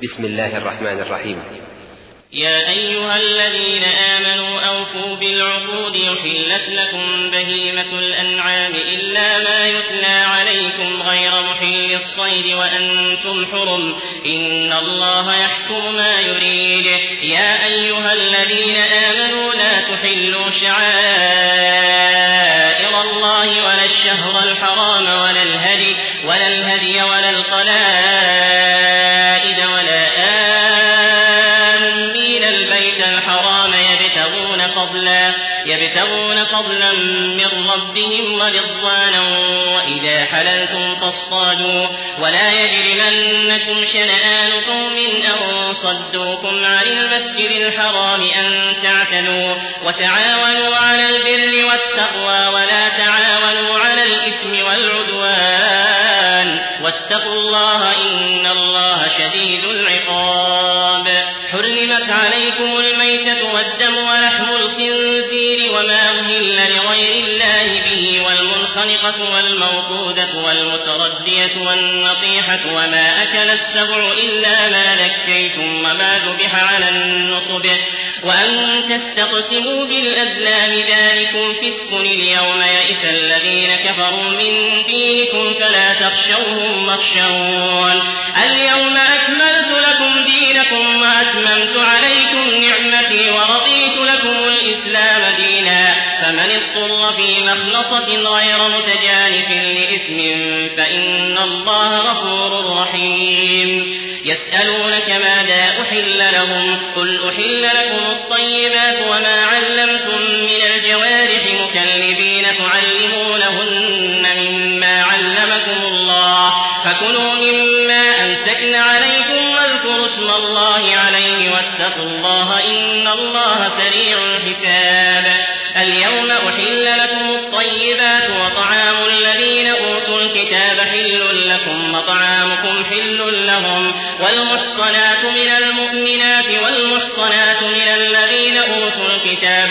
بسم الله الرحمن الرحيم. يا أيها الذين آمنوا أوفوا بالعقود يحلت لكم بهيمة الأنعام إلا ما يتلى عليكم غير محل الصيد وأنتم حرم إن الله يحكم ما يريد. يا أيها الذين آمنوا لا تحلوا شعائر الله ولا الشهر الحرام ولا الهدي ولا القلائد ولا آمين البيت الحرام يبتغون فضلا من ربهم ورضوانا وإذا حللتم فاصطادوا ولا يجرمنكم شنآن قوم أن صدوكم عن المسجد الحرام أن تعتدوا وتعاونوا على البر والتقوى ولا تعاونوا على الإثم والعدوان واتقوا الله إن الله شديد العقاب. حرمت عليكم الميتة والدم ولحم الخنزير وما أهل لغير الله به والمنخنقة والموقودة والمتردية والنطيحة وما أكل السبع إلا ما ذكيتم وما ذبح على النصب وأن تستقسموا بالأزلام ذلكم فسق. اليوم يئس الذين كفروا من دينكم فلا تخشوهم واخشون. اليوم أكملت لكم دينكم وأتممت عليكم نعمتي ورضيت لكم الإسلام دينا فمن اضطر في مخلصة غير متجانف لإثم فإن الله غفور رحيم. يسألونك ماذا أحل لهم قل أحل لكم الطيبات وما علمتم من الجوارح مكلبين تعلمونهن مما علمكم الله فكلوا مما أمسكن عليكم واذكروا اسم الله عليه واتقوا الله إن الله سريع الحساب. اليوم أحل لكم الطيبات وطعام الذين أوتوا الكتاب حل لكم وطعامكم حل لهم والمحصنات من المؤمنات والمحصنات من الذين أوتوا الكتاب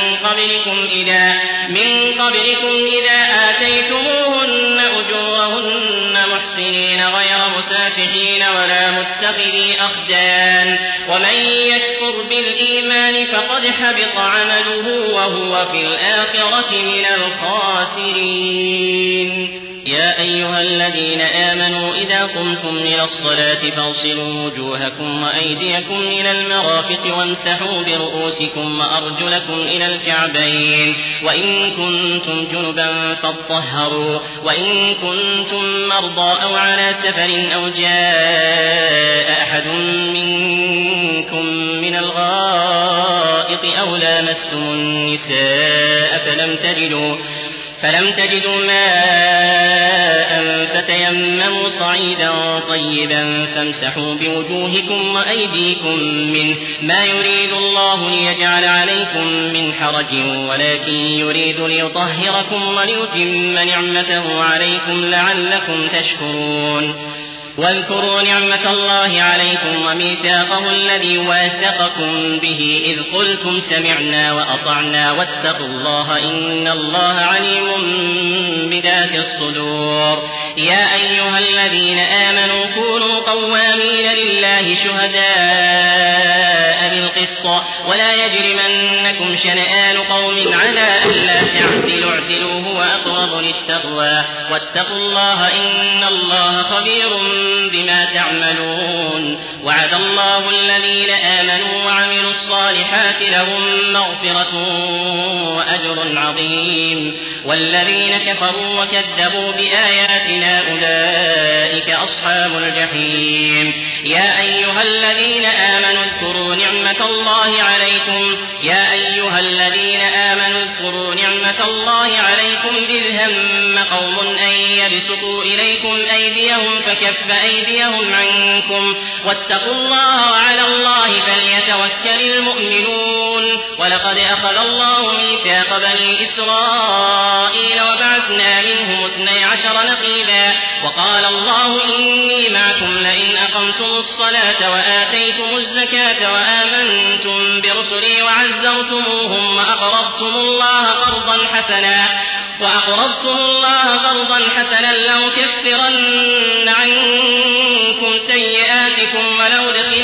من قبلكم إذا آتيتموهن أجورهن محصنين غير مسافحين ولا متخذي أخدان ومن يكفر بالإيمان فقد حبط عمله وهو في الآخرة من الخاسرين. يا أيها الذين آمنوا إذا قمتم إلى الصلاة فاغسلوا وجوهكم وأيديكم إلى المرافق وامسحوا برؤوسكم وأرجلكم إلى الكعبين وإن كنتم جنبا فاطهروا وإن كنتم مرضى أو على سفر أو جاء أحد منكم من الغائط أو لامستم النساء فلم تجدوا ماء فتيمموا صعيدا طيبا فامسحوا بوجوهكم وأيديكم منه ما يريد الله ليجعل عليكم من حرج ولكن يريد ليطهركم وليتم نعمته عليكم لعلكم تشكرون. واذكروا نعمة الله عليكم وميثاقه الذي واثقكم به إذ قلتم سمعنا وأطعنا واتقوا الله إن الله عليم بذات الصدور. يا أيها الذين آمنوا كونوا قوامين لله شهداء بالقسط ولا يجرمنكم شنآن قوم على ألا تعدلوا اعدلوا هو أقرب للتقوى واتقوا الله إن الله خبير بما تعملون. وعد الله الذين آمنوا وعملوا الصالحات لهم مغفرة وأجر عظيم والذين كفروا وكذبوا بآياتنا أولئك أصحاب الجحيم. يا أيها الذين آمنوا اذكروا نعمة الله عليكم إذ هم قوم أن يبسطوا إليكم أيديهم فكف أيديهم عنكم واتقوا الله وعلى الله فليتوكل المؤمنون. ولقد أخذ الله ميثاق بني إسرائيل وبعثنا منهم 12 نقيبا وقال الله إني معكم لئن أقمتم الصلاة وآتيتم الزكاة وآمنتم برسلي وعزرتموهم وأقرضتم الله قرضا حسنا لأكفرن عنكم سيئاتكم ولأدخلنكم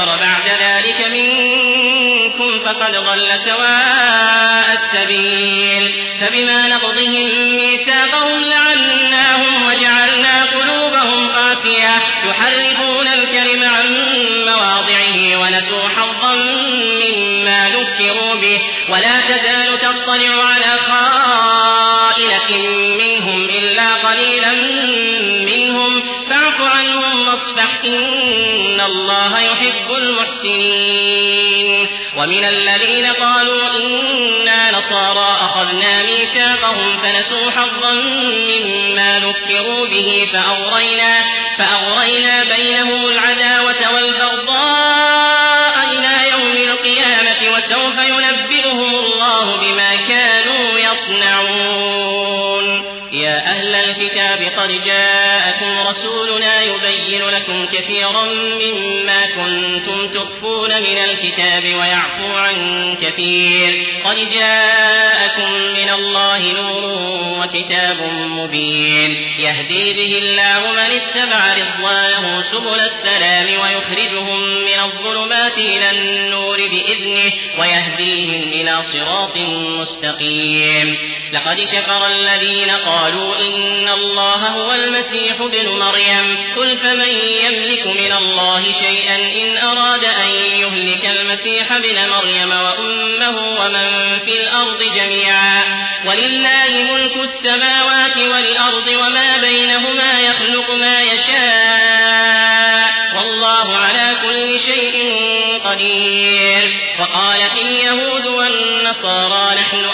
كفر بعد ذلك منكم فقد ضل سواء السبيل فبما نقضهم ميثاقهم لعناهم وجعلنا قلوبهم قاسية يحرفون الكلم عن مواضعه ونسوا حظا مما ذكروا به ولا تزال تطلع على خائنة منهم إلا قليلا منهم فاعف عنهم واصفح إن الله يحب المحسنين. ومن الذين قالوا إنا نصارى أخذنا ميثاقهم فنسوا حظا مما ذكروا به فأغرينا بينهم العداوة والبغضاء إلى يوم القيامة وسوف ينبئهم الله بما كانوا يصنعون. يا أهل الكتاب قد جاءكم رسولنا يبين لكم كثيرا مما كنتم تخفون من الكتاب ويعفو عن كثير قد جاءكم من الله نور وكتاب مبين يهدي به الله من اتبع رضوانه سبل السلام ويخرجهم من الظلمات إلى النور بإذنه ويهديهم إلى صراط مستقيم. لقد كفر الذين قالوا إن الله هو المسيح ابن مريم قل فمن يملك من الله شيئا إن أراد أن يهلك المسيح ابن مريم وأمه ومن في الأرض جميعا ولله ملك السماوات والأرض وما بينهما يخلق ما يشاء والله على كل شيء قدير. وقالت اليهود والنصارى نحن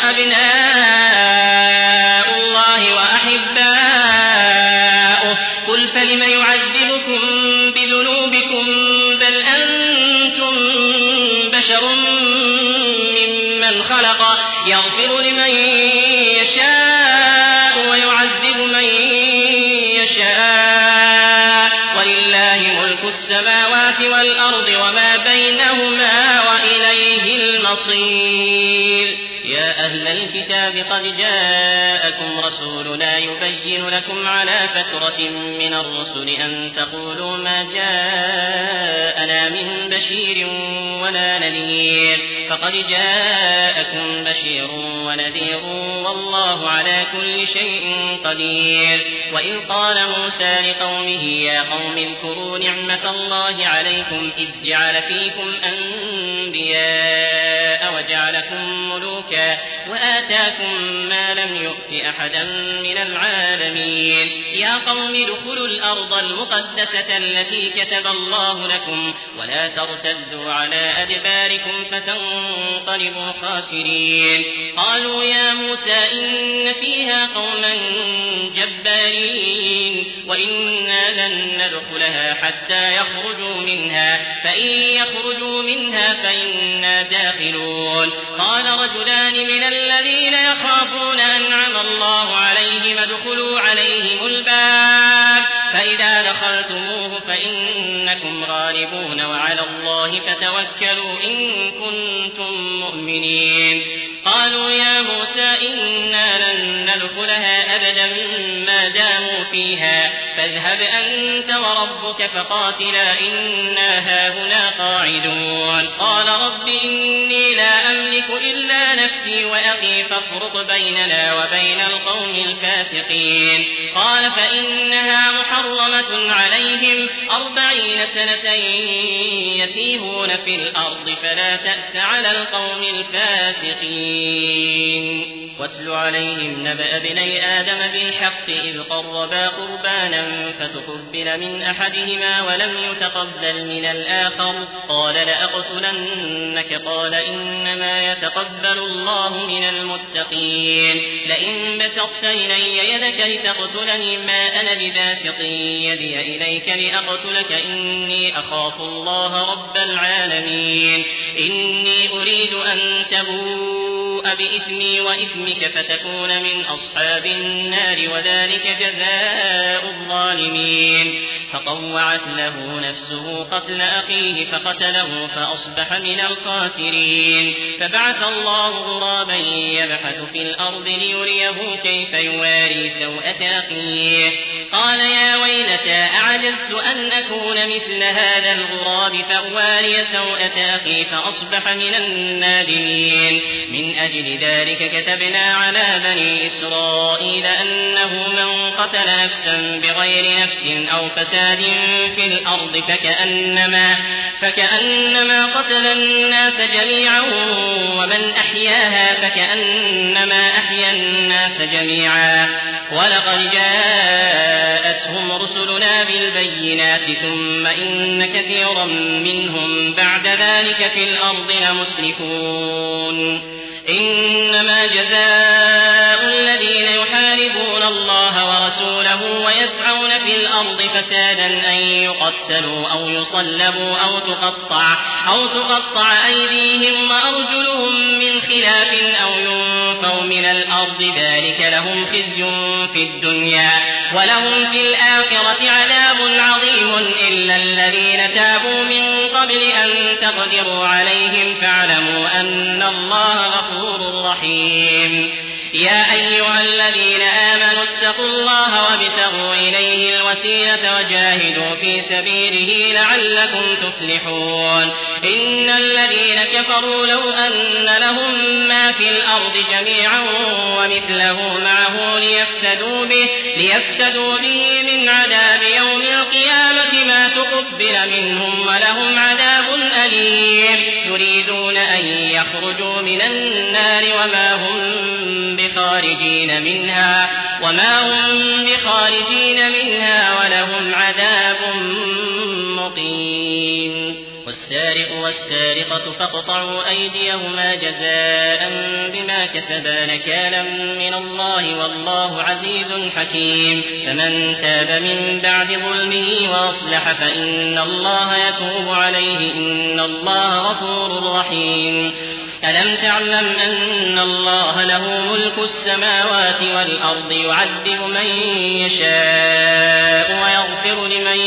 أبناء الله وأحباؤه قل فلم يعذبكم بذنوبكم بل أنتم بشر ممن خلق يغفر لمن يشاء ويعذب من يشاء ولله ملك السماوات والأرض وما بينهما وإليه المصير. يا أهل الكتاب قد جاءكم رسولنا يبين لكم على فترة من الرسل أن تقولوا ما جاءنا من بشير ولا نذير فقد جاءكم بشير ونذير والله على كل شيء قدير. وإذ قال موسى لقومه يا قوم اذكروا نعمة الله عليكم إذ جعل فيكم أنبياء وجعلكم ملوكا وآتاكم ما لم يؤت أحدا من العالمين. يا قوم ادخلوا الأرض المقدسة التي كتب الله لكم ولا ترتدوا على أدباركم فتنقلبوا خاسرين. قالوا يا موسى إن فيها قوما جبارين وإنا لن ندخلها حتى يخرجوا منها فإن يخرجوا منها فإنا داخلون. قال رجلان من الذين يخافون أنعم الله عليهم ادخلوا عليهم الباب فإذا دخلتموه فإنكم غالبون وعلى الله فتوكلوا إن كنتم مؤمنين. قالوا يا موسى إنا لن ندخلها أبدا ما داموا فيها فاذهب أنت وربك فقاتلا إنا هاهنا قاعدون. قال رب إني لا أملك إلا نفسي وأخي فافرق بيننا وبين القوم الفاسقين. قال فإنها محرمة عليهم 40 سنة يتيهون في الأرض فلا تأس على القوم الفاسقين. واتل عليهم نبأ ابني آدم بالحق إذ قربا قربانا فتقبل من أحدهما ولم يتقبل من الآخر قال لأقتلنك قال إنما يتقبل الله من المتقين. لئن بسطت إلي يدك لتقتلني ما أنا بباسط يدي إليك لأقتلك إني أخاف الله رب العالمين. إني أريد أن تبوء بإثمي وإثمك فتكون من أصحاب النار وذلك جزاء الظالمين. فطوعت له نفسه قتل أخيه فقتله فأصبح من الخاسرين. فبعث الله غرابا يبحث في الأرض ليريه كيف يواري سوءة أخيه قال يا ويلتى أعجزت أن أكون مثل هذا الغراب فأواري سوءة أخي فأصبح من النادمين. من أجل ذلك كتبنا على بني إسرائيل أنه من قتل نفسا بغير نفس أو فساد في الأرض فكأنما قتل الناس جميعا ومن أحياها فكأنما أحيا الناس جميعا. ولقد جاءتهم رسلنا بالبينات ثم إن كثيرا منهم بعد ذلك في الأرض لمسرفون. إنما جزاء الذين يحاربون الله ورسوله ويسعون في الأرض فسادا أن يقتلوا أو يصلبوا أو تقطع أيديهم وأرجلهم من خلاف أو ينفوا من الأرض ذلك لهم خزي في الدنيا ولهم في الآخرة عذاب عظيم إلا الذين تابوا من قبل أن تقدروا عليهم فاعلموا أن الله غفور رحيم. يا أيها الذين آمنوا اتقوا الله وابتغوا إليه الوسيلة وجاهدوا في سبيله لعلكم تفلحون. إن الذين كفروا لو أن لهم ما في الأرض جميعا ومثله معه ليفتدوا به من عذاب يوم القيامة ما تقبل منهم ولهم عذاب أليم. يريدون أن يخرجوا من النار وما هم بخارجين منها ولهم عذاب مقيم. والسارق والسارقة فاقطعوا أيديهما جزاء بما كسبا نكالا من الله والله عزيز حكيم. فمن تاب من بعد ظلمه وأصلح فإن الله يتوب عليه إن الله غفور رحيم. ألم تعلم أن الله له ملك السماوات والأرض يعذب من يشاء ويغفر لمن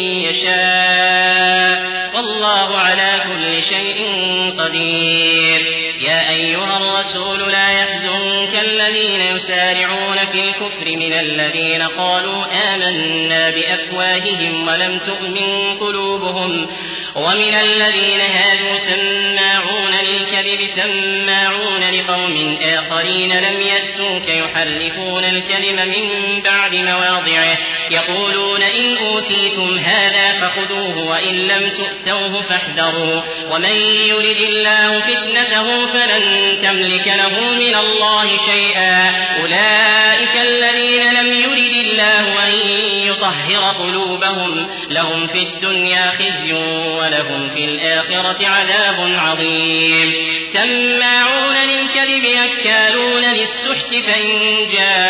يشاء والله على كل شيء قدير. يا أيها الرسول لا يحزنك الذين يسارعون في الكفر من الذين قالوا آمنا بأفواههم ولم تؤمن قلوبهم ومن الذين هادوا سماعون للكذب سماعون لقوم آخرين لم يأتوك يحرفون الكلم من بعد مواضعه يقولون إن أوتيتم هذا فخذوه وإن لم تؤتوه فاحذروا ومن يرد الله فتنته فلن تملك له من الله شيئا. أولئك الذين لم يرد الله أن يطهر قلوبهم لهم في الدنيا خزي ولهم في الآخرة عذاب عظيم. سماعون للكذب أكالون للسحت فإن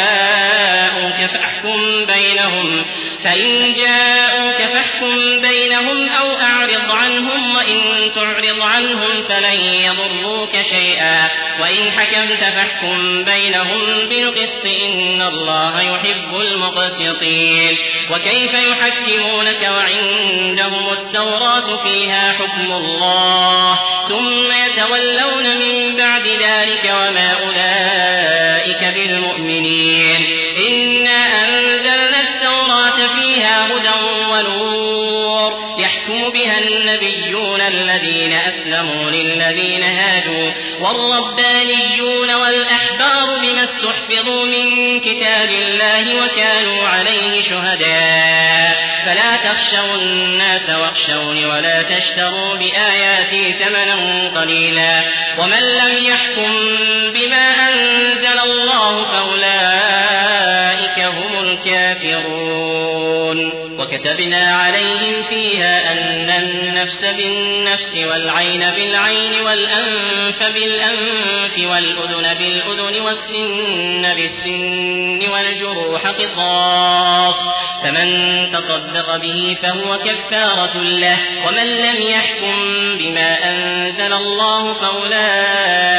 جاءوك فاحكم بينهم أو أعرض عنهم وإن تعرض عنهم فلن يضروك شيئا وإن حكمت فاحكم بينهم بالقسط إن الله يحب المقسطين. وكيف يحكمونك وعندهم التوراة فيها حكم الله ثم يتولون من بعد ذلك وما أولئك بالمؤمنين. إنا أنزلنا التوراة فيها هدى ونور يحكم بها النبيون الذين أسلموا للذين هادوا والربانيون والأحبار بما استحفظوا من كتاب الله وكانوا عليه شهداء. فلا تخشوا الناس واخشوني ولا تشتروا بآياتي ثمنا قليلا ومن لم يحكم بما أنزل الله فأولئك هم الكافرون. وكتبنا عليهم فيها أن النفس بالنفس والعين بالعين والأنف بالأنف والأذن بالأذن والسن بالسن والجروح قصاص فمن تصدق به فهو كفارة له ومن لم يحكم بما أنزل الله فأولئك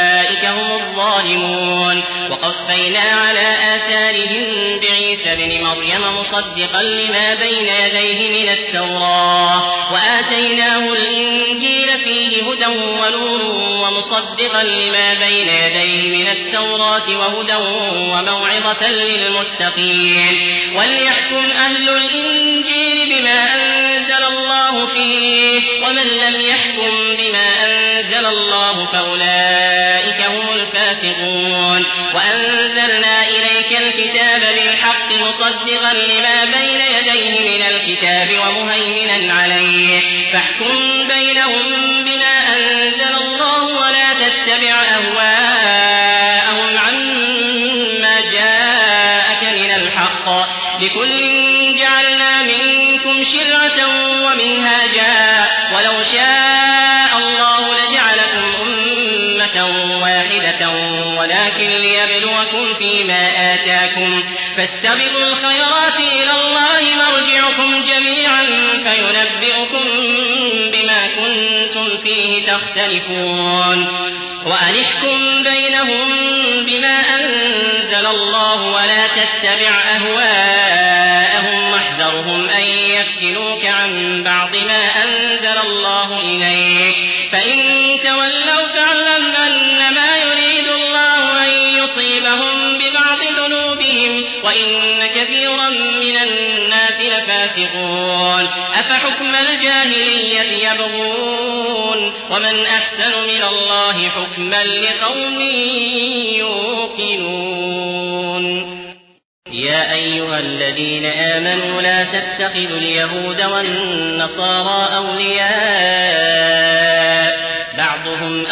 هم الظالمون. وقفينا على آثارهم بعيسى ابن مريم مصدقا لما بين يديه من التوراة وآتيناه الإنجيل فيه هدى ونور ومصدقا لما بين يديه من التوراة وهدى وموعظة للمتقين. وليحكم أهل الإنجيل بما أنزل الله فيه ومن لم يحكم بما أنزل الله فأولئك هم الفاسقون. وأنزلنا إليك الكتاب بالحق مصدقا لما بين يديه من الكتاب ومهيمنا عليه فاحكم بينهم بما أنزل الله ولا تتبع أهواءهم عما جاءك من الحق لكل جعلنا منكم شرعة ومنهاجا ولو شاء الله لجعلكم أمة واحدة ولكن ليبلوكم فيما آتاكم فاستبقوا الخيرات إلى الله مرجعكم جميعا فينبئكم بما كنتم فيه تختلفون. وأن احكم بينهم بما أنزل الله ولا تتبع أهواءهم واحذرهم أن يفتنوك عن بعض ما أنزل الله إليك فإن تولوا فاعلم أنما يريد الله أن يصيبهم ببعض ذنوبهم وإن كثيرا من الناس لفاسقون. أفحكم الجاهلية يبغون ومن أحسن من الله حكما لقوم يوقنون. يا أيها الذين آمنوا لا تتخذوا اليهود والنصارى أولياء بعضهم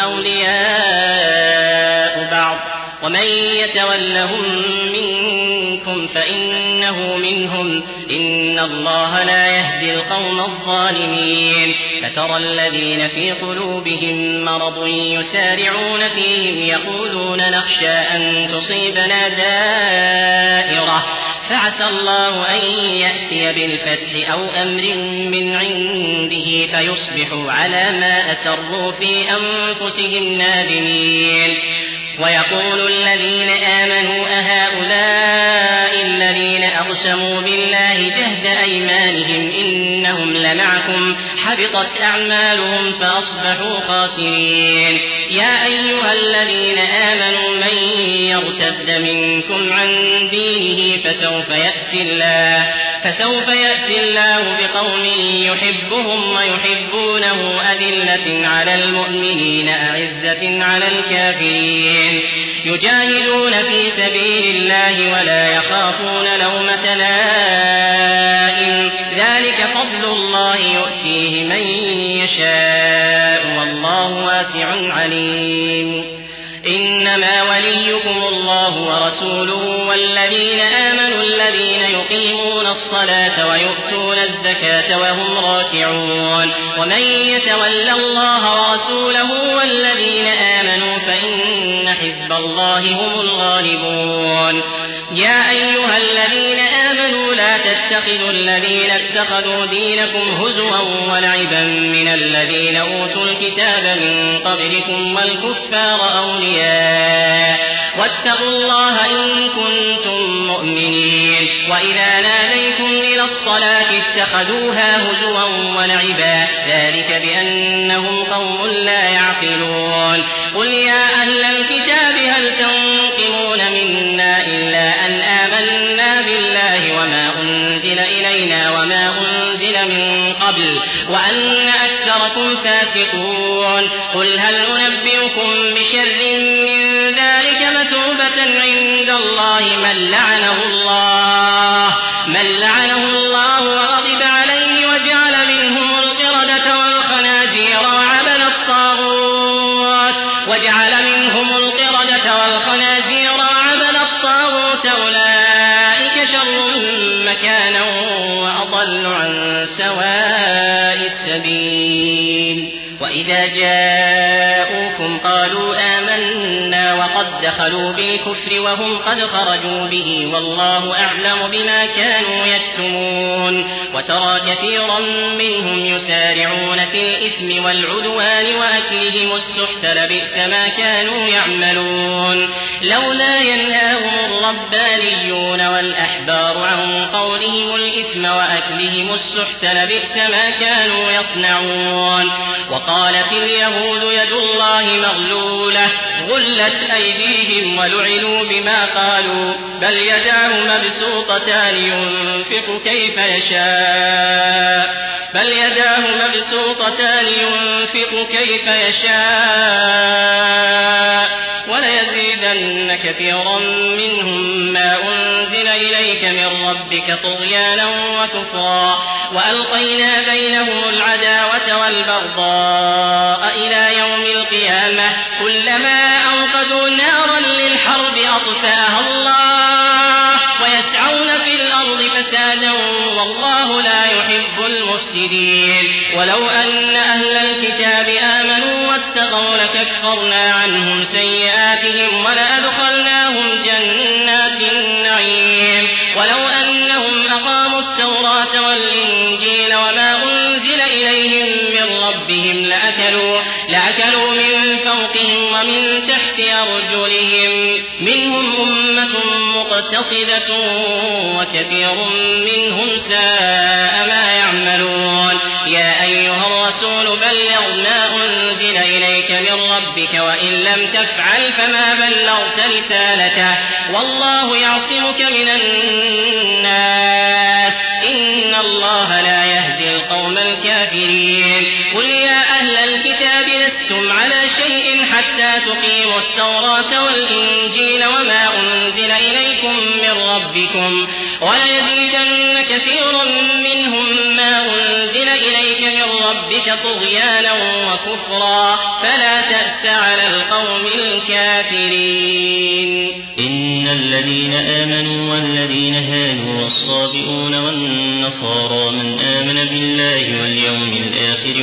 أولياء بعض ومن يتولهم منكم فإنه منهم إن الله لا يهدي القوم الظالمين. فترى الذين في قلوبهم مرض يسارعون فيهم يقولون نخشى أن تصيبنا دائرة فعسى الله أن يأتي بالفتح أو أمر من عنده فيصبحوا على ما أسروا في أنفسهم نادمين. ويقول الذين آمنوا أهؤلاء الذين أقسموا بالله جهد أيمانهم إنهم لمعكم حبطت أعمالهم فأصبحوا خاسرين. يا أيها الذين آمنوا من يرتد منكم عن دينه فسوف يأتي الله بقوم يحبهم ويحبونه أذلة على المؤمنين أعزة على الكافرين يجاهدون في سبيل الله ولا يخافون لومة لائم ذلك فضل الله يؤتيه من يشاء والله واسع عليم. إنما وليكم الله ورسوله والذين آمنوا الذين يقيمون الصلاة ويؤتون الزكاة وهم راكعون. ومن يتول الله ورسوله والذين آمنوا فإن حزب الله هم الغالبون. يا أيها الذين آمنوا لا تتخذوا الذين اتخذوا دينكم هزوا ولعبا من الذين أوتوا الكتاب من قبلكم والكفار أولياء واتقوا الله إن كنتم مؤمنين. وإذا ناديتم إلى الصلاة اتخذوها هزوا ولعبا ذلك بأنهم قوم لا يعقلون. قل يا أهل الكتاب هل تنقمون منا إلا أن آمنا بالله وما أنزل إلينا وما أنزل من قبل وأن أكثركم فاسقون. قل هل أنبئكم بشر من ذلك مثوبة عند الله من لعنه الله وغضب عليه وجعل منهم القردة والخنازير وعبد الطاغوت أولئك شر مكانا وأضل عن سواء السبيل. وإذا جاءوكم قالوا آمنا وقد دخلوا بالكفر وهم قد خرجوا به والله أعلم بما كانوا يكتمون وترى كثيرا منهم يسارعون في الإثم والعدوان وأكلهم السحت لبئس ما كانوا يعملون لولا ينهاهم الربانيون والأحبار عن قولهم الإثم وأكلهم السحت لبئس ما كانوا يصنعون وقالت اليهود يد الله مغلولة غلت أيديهم ولعنوا بما قالوا بل يداه مبسوطتان ينفق كيف يشاء وليزيدن كثيرا منهم ما أنزل إليك من ربك طغيانا وكفرا وألقينا بينهم العداوة والبغضاء إلى يوم القيامة كلما أوقدوا نارا للحرب أطفاها الله ويسعون في الأرض فسادا والله لا يحب المفسدين ولو أن أهل الكتاب آمنوا واتقوا لكفرنا عنهم سيئاتهم ولأدخلناهم جنات النعيم ولو أنهم أقاموا التوراة والإنجيل وما أنزل إليهم من ربهم لأكلوا من فوقهم ومن تحت أرجلهم منهم أمة مقتصدة وكثير منهم ساء ما يعملون يا أيها الرسول بلغ ما أنزل إليك من ربك وإن لم تفعل فما بلغت رسالته والله يعصمك من الناس إن الله لا يهدي القوم الكافرين قل يا أهل الكتاب لستم على شيء حتى تقيموا التوراة والإنجيل وما أنزل إليكم من ربكم وليزيدن كثيرا منهم ما أنزل إليك من ربك طغيانا وكفرا فلا تأس على القوم الكافرين إن الذين آمنوا والذين هادوا والصابئون والنصارى من آمن بالله واليوم الآخر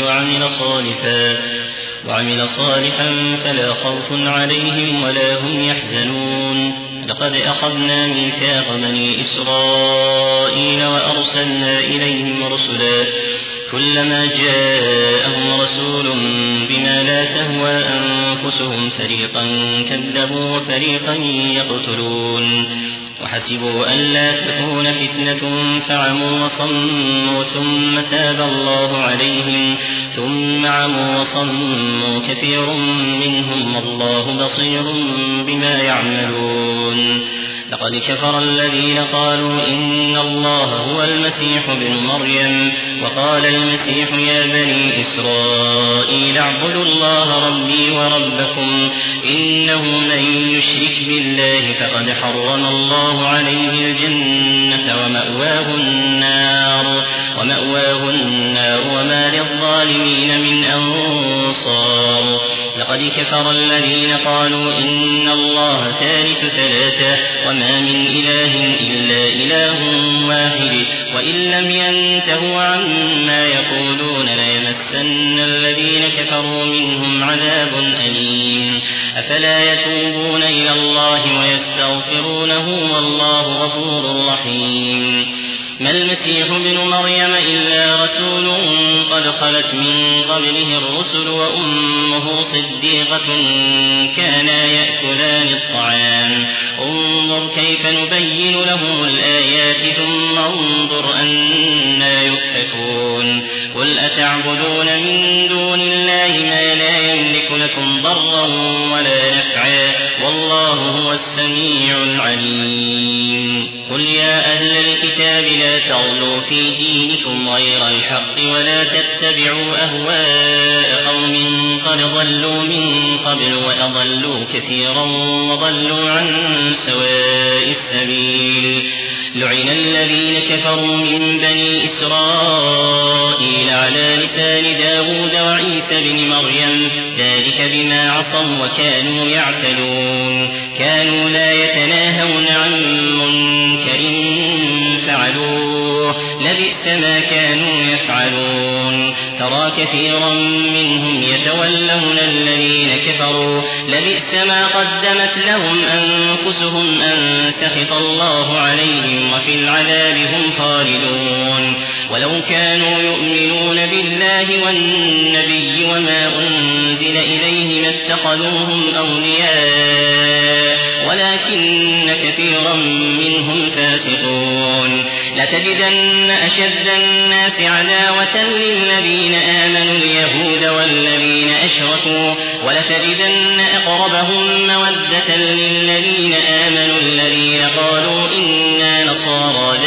وعمل صالحا فلا خوف عليهم ولا هم يحزنون لقد أخذنا ميثاق بني إسرائيل وأرسلنا إليهم رسلا كلما جاءهم رسول بما لا تهوى أنفسهم فريقا كذبوا وفريقا يقتلون وحسبوا ألا تكون فتنة فعموا وصموا ثم تاب الله عليهم ثم عموا وصموا كثير منهم والله بصير بما يعملون لقد كفر الذين قالوا إن الله هو المسيح ابن مريم وقال المسيح يا بني إسرائيل اعبدوا الله ربي وربكم إنه من يشرك بالله فقد حرم الله عليه الجنة ومأواه النار وما للظالمين من أنصار لقد كفر الذين قالوا إن الله ثالث ثلاثة وما من إله إلا إله واحد وإن لم ينتهوا عما يقولون ليمسن الذين كفروا منهم عذاب أليم أفلا يتوبون إلى الله ويستغفرونه والله غفور رحيم ما المسيح ابن مريم إلا رسول قد خلت من قبله الرسل وأمه صديقة كانا يأكلان الطعام انظر كيف نبين لهم الآيات ثم انظر أنا يؤفكون قل أتعبدون من دون الله ما لا يملك لكم ضرا ولا نفعا والله هو السميع العليم قل يا أهل الكتاب لا تغلوا في دينكم غير الحق ولا تتبعوا أهواء قوم قد ضلوا من قبل وأضلوا كثيرا وضلوا عن سواء السبيل لعن الذين كفروا من بني إسرائيل على لسان داود وعيسى بن مريم ذلك بما عصوا وكانوا يعتدون كانوا لا يتناهون عن منكر فعلوه لبئس ما كانوا يفعلون ترى كثيرا منهم يتولون الذين كفروا لبئس ما قدمت لهم أنفسهم أن سخط الله عليهم وفي العذاب هم خالدون ولو كانوا يؤمنون بالله والنبي وما أنزل إليه ما اتخذوهم أولياء ولكن كثيرا منهم فاسقون لتجدن أشد الناس عداوة للذين آمنوا اليهود والذين أشركوا ولتجدن أقربهم مودة للذين آمنوا الذين قالوا إنا نصارى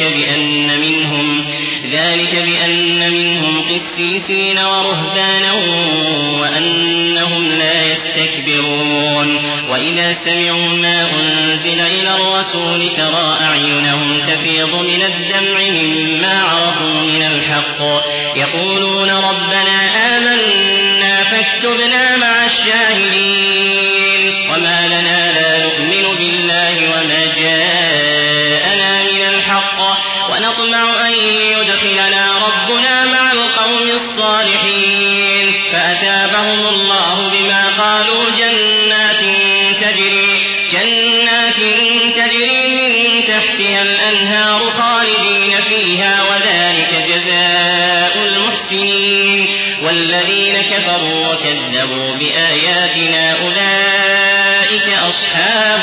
ذلك بأن منهم قسيسين ورهبانا وأنهم لا يستكبرون وإذا سمعوا ما أنزل إلى الرسول ترى أعينهم تفيض من الدمع مما عرفوا من الحق يقولون ربنا آمنا فاكتبنا مع الشاهدين وما لنا لا نؤمن بالله وما جاءنا من الحق ونطمع أن يدخلنا ربنا مع القوم الصالحين فأثابهم الله بما قالوا جنات تجري من تحتها الأنهار خالدين فيها وذلك جزاء المحسنين والذين كفروا وكذبوا بآياتنا أولئك أصحاب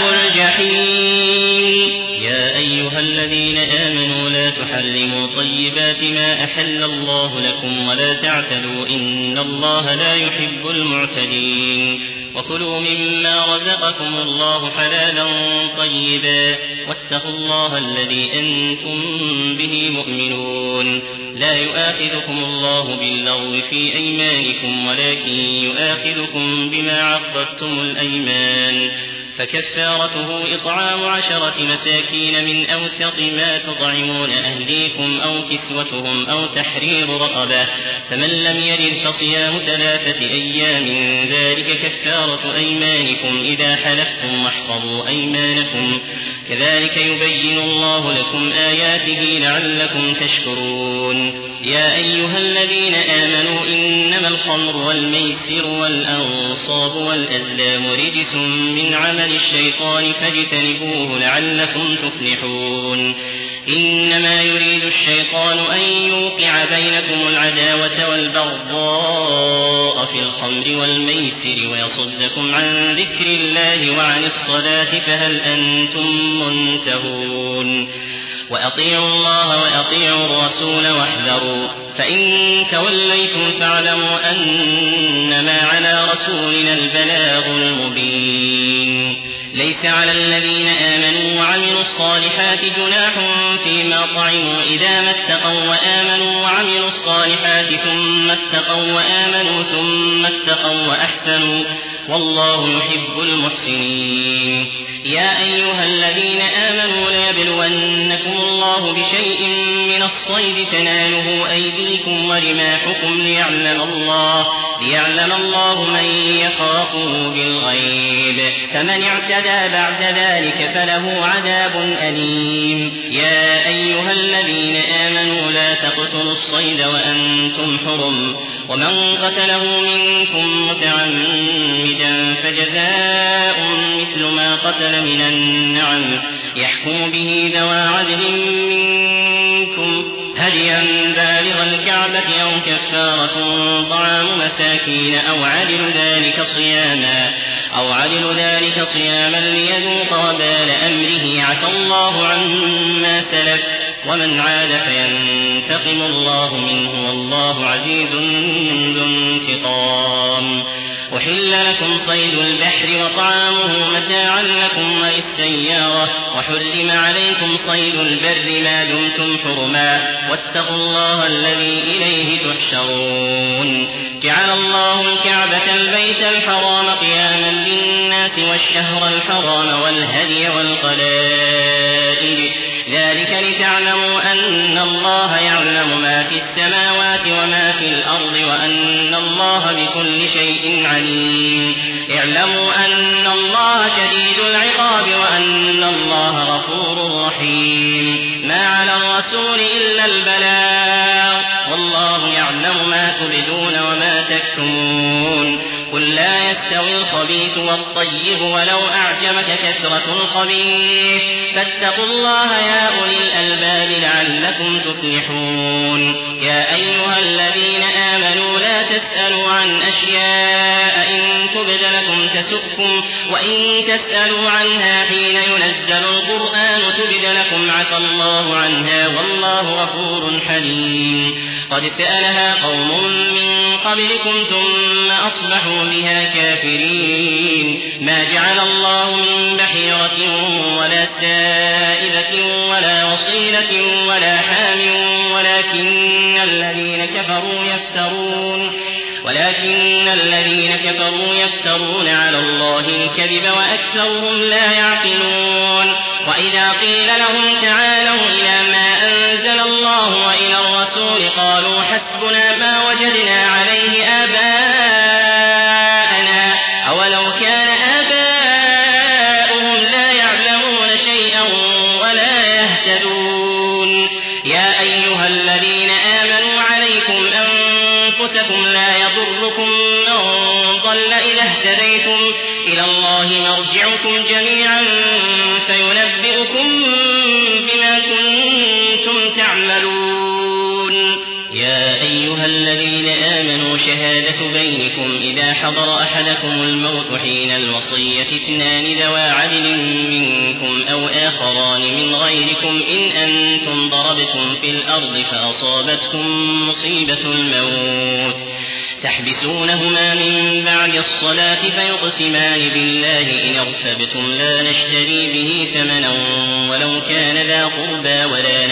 الجحيم يا أيها الذين آمنوا لا تحرموا طيبات ما أحل الله لكم ولا تعتدوا إن الله لا يحب المعتدين وكلوا مما رزقكم الله حلالا طيبا واتقوا الله الذي أنتم به مؤمنون لا يؤاخذكم الله باللغو في أيمانكم ولكن يؤاخذكم بما عقدتم الأيمان فكفارته إطعام 10 مساكين من أوسط ما تطعمون أهليكم أو كسوتهم أو تحرير رقبة فمن لم يجد فصيام 3 أيام ذلك كفارة أيمانكم إذا حلفتم واحفظوا أيمانكم كذلك يبين الله لكم آياته لعلكم تشكرون يا أيها الذين آمنوا إنما الخمر والميسر والأنصاب والأزلام رجس من عمل الشيطان فاجتنبوه لعلكم تفلحون إنما يريد الشيطان أن يوقع بينكم العداوة والبغضاء في الخمر والميسر ويصدكم عن ذكر الله وعن الصلاة فهل أنتم منتهون وأطيعوا الله وأطيعوا الرسول واحذروا فإن توليتم فاعلموا أنما على رسولنا البلاغ المبين ليس على الذين آمنوا وعملوا الصالحات جناح فيما طعموا إذا ما اتقوا وآمنوا وعملوا الصالحات ثم اتقوا وآمنوا ثم اتقوا وأحسنوا والله يحب المحسنين يا أيها الذين آمنوا ليبلونكم الله بشيء من الصيد تناله أيديكم ورماحكم ليعلم الله من يخافه بالغيب فمن اعتدى بعد ذلك فله عذاب أليم يا أيها الذين آمنوا لا تقتلوا الصيد وأنتم حرم ومن قتله منكم متعمدا فجزاء مثل ما قتل من النعم يحكم به ذوى عدل منكم هديا بالغ الكعبة أو كفارة طعام مساكين أو عدل ذلك صياما ليذوق وبال أمره عسى الله عما سلف ومن عاد فينتقم الله منه والله عزيز ذو انتقام أحل لكم صيد البحر وطعامه متاعا لكم وللسيارة وحرم عليكم صيد البر ما دمتم حرما واتقوا الله الذي إليه تحشرون جعل الله الكعبة البيت الحرام قياما للناس والشهر الحرام والهدي والقلائد ذلك لتعلموا أن الله يعلم ما في السماوات وما في الأرض وأن الله بكل شيء عليم اعلموا أن الله شديد العقاب وأن الله غفور رحيم ما على الرسول إلا البلاغ والله يعلم ما يستوي الخبيث والطيب ولو أعجبك كثرة الخبيث فاتقوا الله يا أولي الألباب لعلكم تفلحون يا أيها الذين آمنوا لا تسألوا عن أشياء إن تبد لكم تسؤكم وإن تسألوا عنها حين ينزل القرآن تبد لكم عفى الله عنها والله غفور حليم قد سألها قوم من قبلكم ثم أصبحوا بها كافرين ما جعل الله من بحيرة ولا سائبة ولا وصيلة ولا حام ولكن الذين كفروا يفترون على الله الكذب وأكثرهم لا يعقلون وإذا قيل لهم تعالوا إلى ما أنزل الله وإلى الرسول قالوا حسبنا ما وجدنا عليه آباءنا أولو كان آباؤهم لا يعلمون شيئا ولا يهتدون يا أيها الذين آمنوا عليكم أنفسكم لا يضركم من ضل إذا اهتديتم إلى الله مرجعكم جميعا فينبئكم بما كنتم تعملون يا أيها الذين آمنوا شهادة بينكم إذا حضر أحدكم الموت حين الوصية 2 ذوى عدل منكم أو آخران من غيركم إن أنتم ضربتم في الأرض فأصابتكم مصيبة الموت تحبسونهما من بعد الصلاة فيقسمان بالله إن ارتبتم لا نشتري به ثمنا ولو كان ذا قربى ولا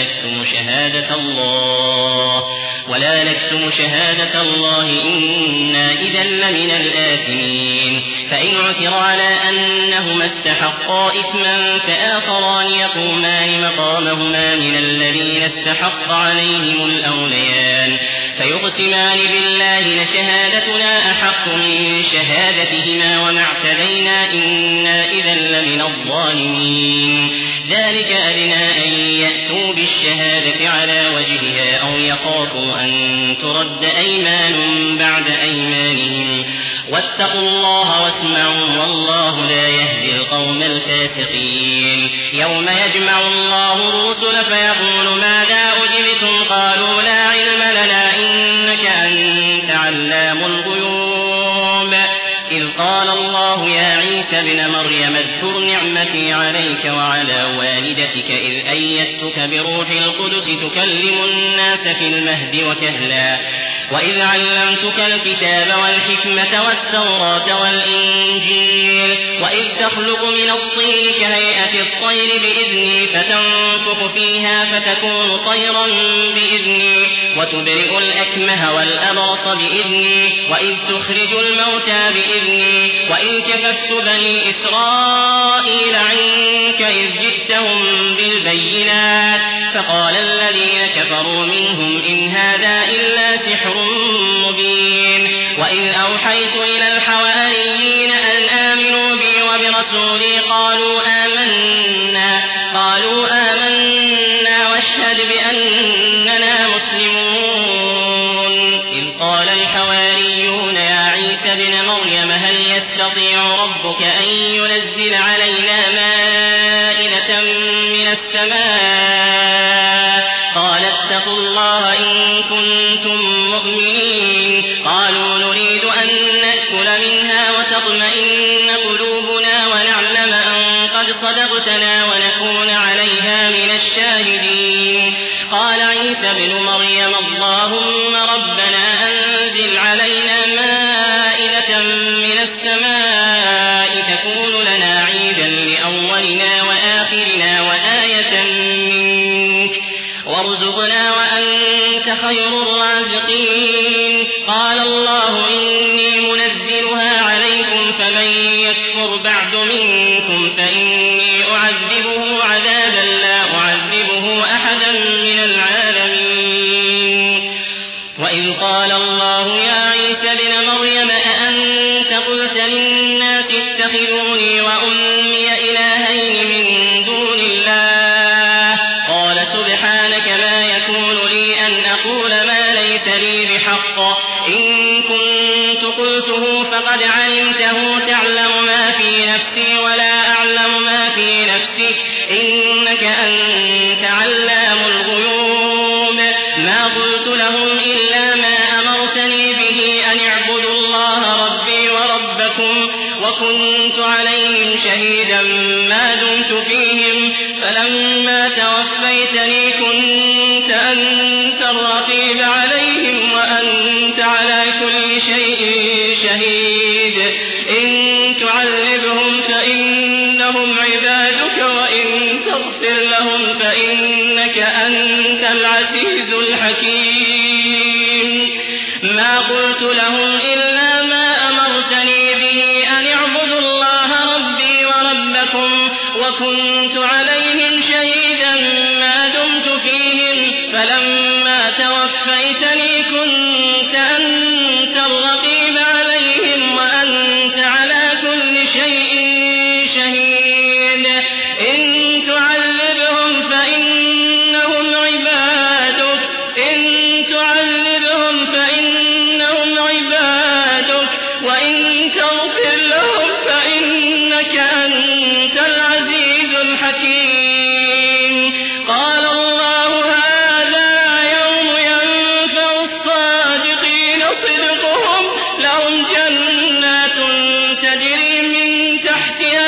نكتم شهادة الله إنا إذا لمن الآثمين فإن عثر على أنهما استحقا إثما فآخران يقومان مقامهما من الذين استحق عليهم الأوليان فيقسمان بالله لشهادتنا أحق من شهادتهما وما اعتدينا إنا إذا لمن الظالمين ذلك أدنى أن يأتوا بالشهادة على وجهها أو يخافوا أن ترد أيمان بعد أيمانهم واتقوا الله واسمعوا والله لا يهدي القوم الفاسقين يوم يجمع الله الرسل فيقول ماذا أجبتم قالوا لا علم لنا إنك أنت علام الغيوب إذ قال الله يا عيسى ابن مريم اذكر نعمتي عليك وعلى والدتك إذ أيدتك بروح القدس تكلم الناس في المهد وكهلا وإذ علمتك الكتاب والحكمة والتوراة والإنجيل وإذ تخلق من الطين كهيئة الطير بإذني فتنفخ فيها فتكون طيرا بإذني وتبرئ الأكمه والأبرص بإذني وإذ تخرج الموتى بإذني وإذ كففت بني إسرائيل عنك إذ جئتهم بالبينات فقال الذين كفروا منهم إن هذا إلا سحر مبين وإذ أوحيت إلى الحواريين أن آمنوا بي وبرسولي قالوا آمنا واشهد بأننا مسلمون إذ قال الحواريون يا عيسى ابن مريم هل يستطيع ربك أن ينزل علينا مائدة من السماء قال اتقوا الله إن كنتم مؤمنين قالوا نريد أن نأكل منها وتطمئن قلوبنا ونعلم أن قد صدقتنا ونكون عليها من الشاهدين قال عيسى ابن مريم اللهم ربنا أنزل علينا مائدة من السماء تكون لنا عيدا لأولنا وآخرنا وآية منك وارزقنا وأنت خير الرازقين قال الله إني منزلها عليكم فمن يكفر بعد منكم فإني أعذبه عذابا لا أعذبه أحدا من العالمين وإذ قال الله يا عيسى ابن مريم أأنت قلت للناس اتخذوني وأمي إلهين من دون الله قال سبحانك ما يكون لي أن أقول ما ليس لي بحق إن كنت قلته فقد علمته الرقيب عليهم وأنت على كل شيء شهيد إن تعذبهم فإنهم عبادك وإن تغفر لهم فإنك أنت العزيز الحكيم ما قلت لهم إلا ما أمرتني به أن اعبدوا الله ربي وربكم وكنت عليهم شهيدا ما دمت فيهم فلما توفيتني كنت أنت الرقيب عليهم وأنت على كل شيء شهيد إن تعذبهم فإنهم عبادك وإن تغفر لهم فإنك أنت العزيز الحكيم قال الله هذا يوم ينفع الصادقين صدقهم لهم جنات تجري من تحتها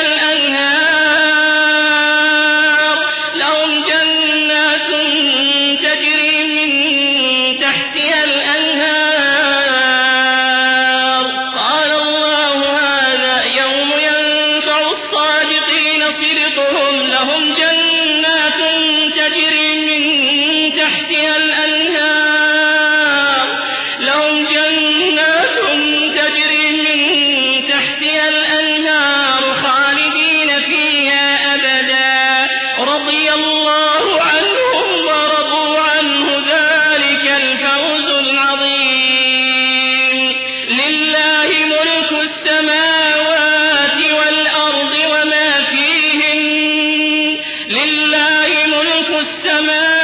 الأنهار قال الله هذا يوم ينفع الصادقين صدقهم لهم جنات تجري من تحتها الأنهار خالدين فيها أبدا رضي الله عنهم ورضوا عنه ذلك الفوز العظيم لله ملك السماوات والأرض وما فيهن لله ملك السماوات